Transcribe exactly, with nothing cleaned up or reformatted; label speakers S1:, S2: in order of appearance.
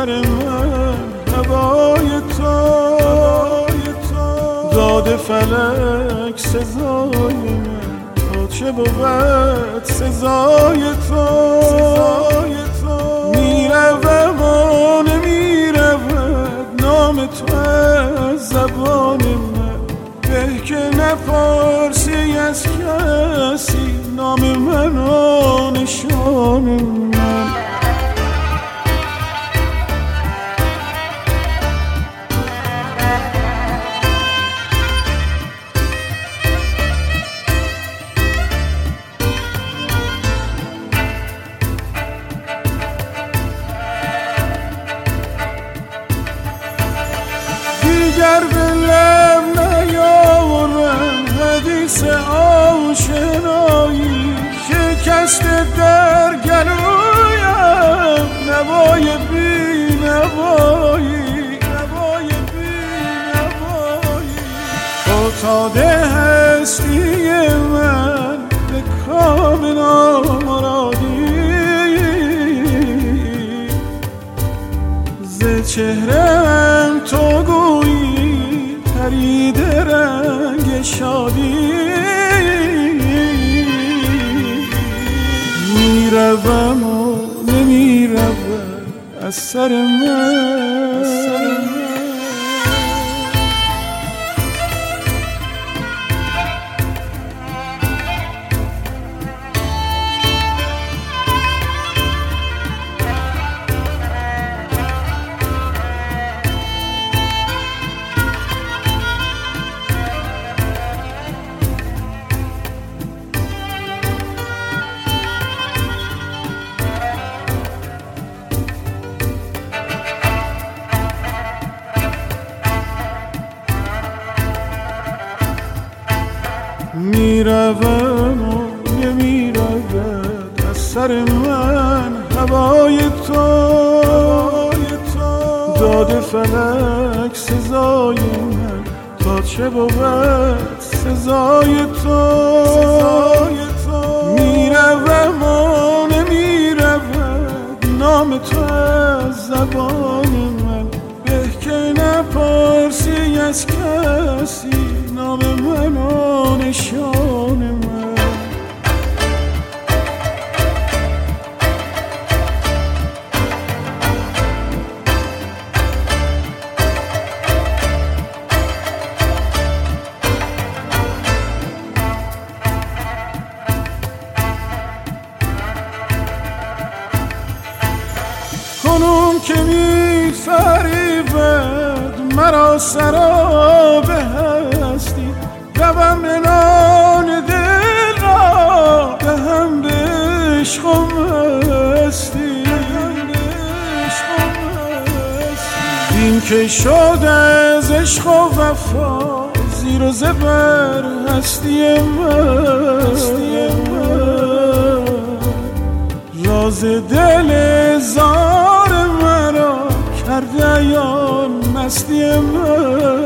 S1: سر من هوای تو، داد فلک سزای من، تا چه بود سزای تو. میروم و نمیرود نام تو از زبان من، به که نپرسی از کسی نام من و نشان من. دیگر به لب نیاورم حدیث آشنایی، شکست در گلویم نوای بی نوایی، نوای بی نوایی. فتاده هستی من به کام نامرادی، ز چهره‌ام تو گویی پریده رنگ شادی. میروم و نمیروم از سر من. میروم و نمیرود از سر من هوای تو، داد فلک سزای من، تا چه بود سزای تو. میروم و نمیرود نام تو از زبان من، به که نپرسی از کسی نام من و نشان من. کنون که می فریبد مرا سراب هستی، روم عنان دل را دهم به عشق و مستی. این که شد از عشق و وفا زیر و زبر هستی من، راز دل زار مرا کرده عیان مستی من.